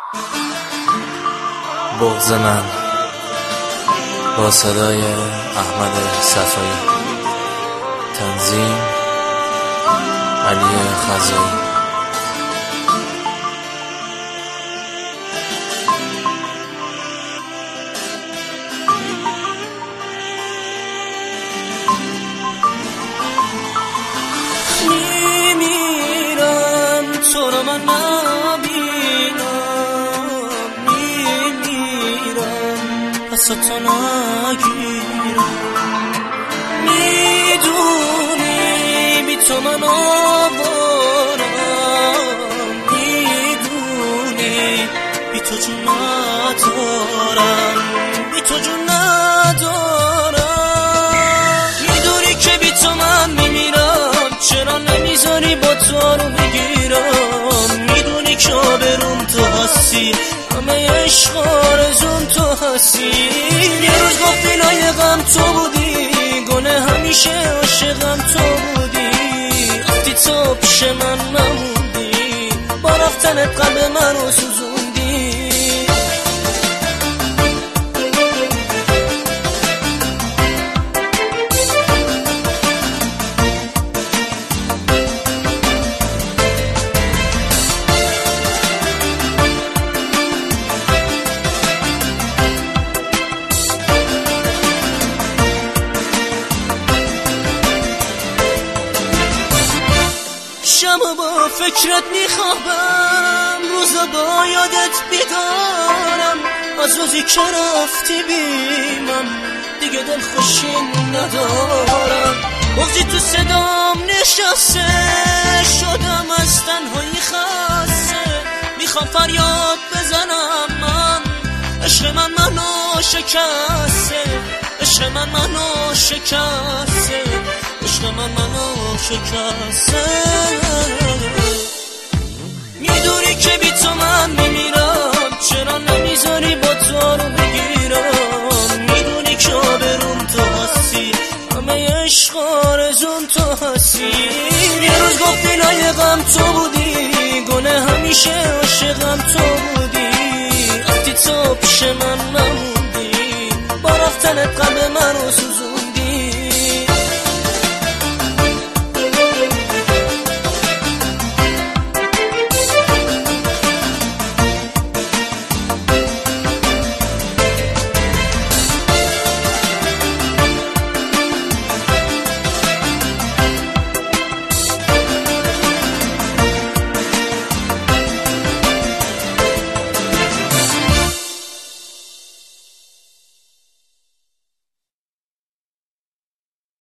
بغض من با صدای احمد صفایی، تنظیم علی خزایی. میمیرم تو رو من نبینم، میمیرم پس تو نگیرم. میدونی بی تو من آوارم، میدونی بی تو جون ندارم، بی تو جون ندارم. میدونی که بی تو من میمیرم، چرا نمیذاری با تو رو بگیرم؟ میدونی که آبروم تو هستی، همه عشق آرزوم تو هستی. یه روز گفتی لایقم تو بودی، گله همیشه عاشقم تو بودی. رفتی تو پیش من نموندی، با رفتنت قلب من رو سوزوندی. شب با فکرت میخوابم، روزا با یادت بیدارم. از روزی که رفتی بی من دیگه دل خوشی ندارم. بغضی تو صدام نشسته، شدم از تنهایی خسته. میخوام فریاد بزنم من، عشق من منو شکسته، عشق من منو شکسته، عشق من منو شکسته. میدونی که بی تو من میمیرم، چرا نمیذاری با تو رو بگیرم؟ میدونی که آبروم تو هستی، همه عشق آرزوم تو هستی. یه روز گفتی لایقم تو بودی، گله همیشه عاشقم تو بودی. رفتی تو پیش من نموندی، با رفتنت قلب من رو سوزوندی.